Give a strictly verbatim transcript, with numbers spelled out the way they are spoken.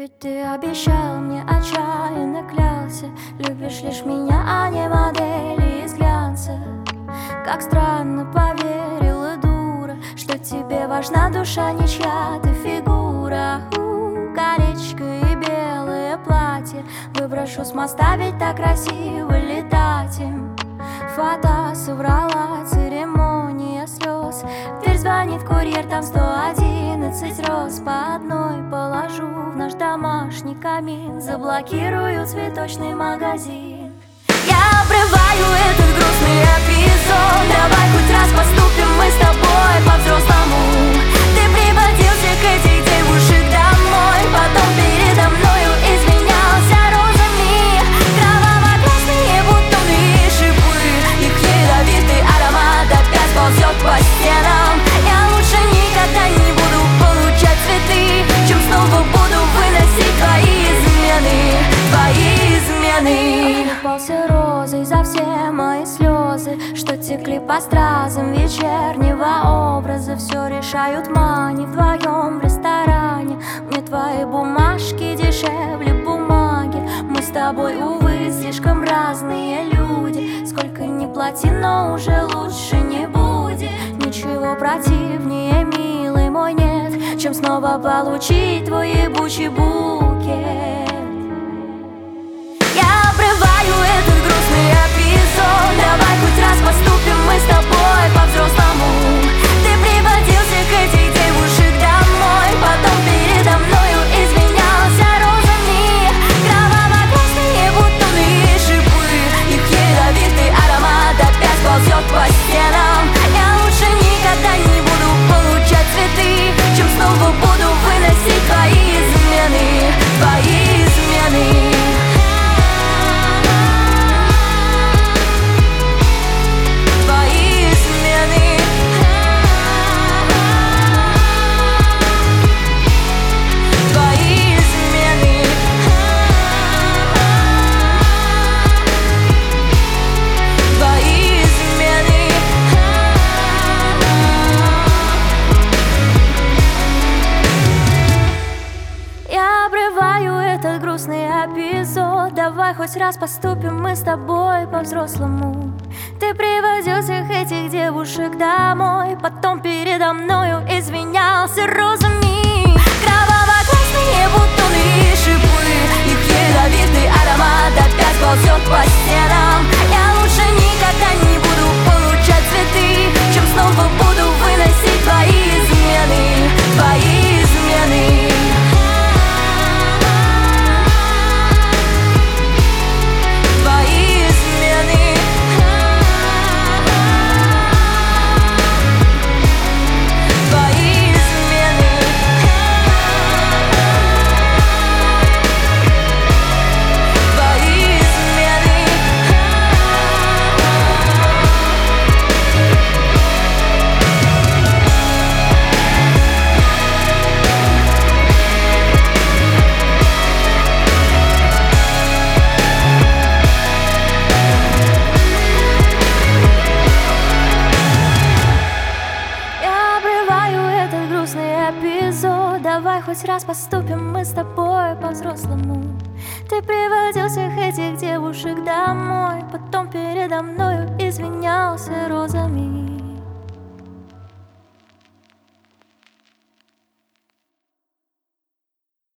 Ведь ты обещал мне, отчаянно клялся, любишь лишь меня, а не модели из глянца. Как странно поверила, дура, что тебе важна душа, не чья-то фигура. У, колечко и белое платье выброшу с моста, ведь так красиво летать им. Фата соврала, церемония слез. В дверь звонит курьер, там сто одиннадцать роз. По одной положу в наш домашний камин, заблокирую цветочный магазин. Я обрываю этот грустный эпизод. Давай хоть раз поступим мы с тобой по-взрослому. Ты приводил всех этих девушек домой, потом передо мною извинялся розами. Кроваво-красные бутоны и шипы, их ядовитый аромат опять ползет по стенам. Я лучше никогда не буду получать цветы, чем снова буду выносить твои измены, твои измены. Распался розой за все мои слезы, что текли по стразам вечернего образа. Все решают мани вдвоем в ресторане. Мне твои бумажки дешевле бумаги. Мы с тобой, увы, слишком разные люди. Сколько ни плати, но уже лучше не будет. Ничего противнее, милый мой, нет, чем снова получить твой ебучий букет. Я обрываю этот грустный эпизод. Давай хоть раз поступим мы с тобой по-взрослому. Ты приводил всех этих девушек домой, потом передо мною извинялся розами. Кроваво-красные бутоны и шипы, их ядовитый аромат опять ползет по стенам. Я лучше никогда не буду получать цветы, чем снова буду выносить твои измены, твои измены. Эпизод. Давай хоть раз поступим мы с тобой по-взрослому. Ты приводил всех этих девушек домой, потом передо мною извинялся розами. Кроваво-красные бутоны и шипы, их ядовитый аромат опять ползет по стенам. Я лучше никогда не буду получать цветы, чем снова буду выносить твои измены, твои измены. Давай хоть раз поступим мы с тобой по-взрослому. Ты приводил всех этих девушек домой, потом передо мною извинялся розами.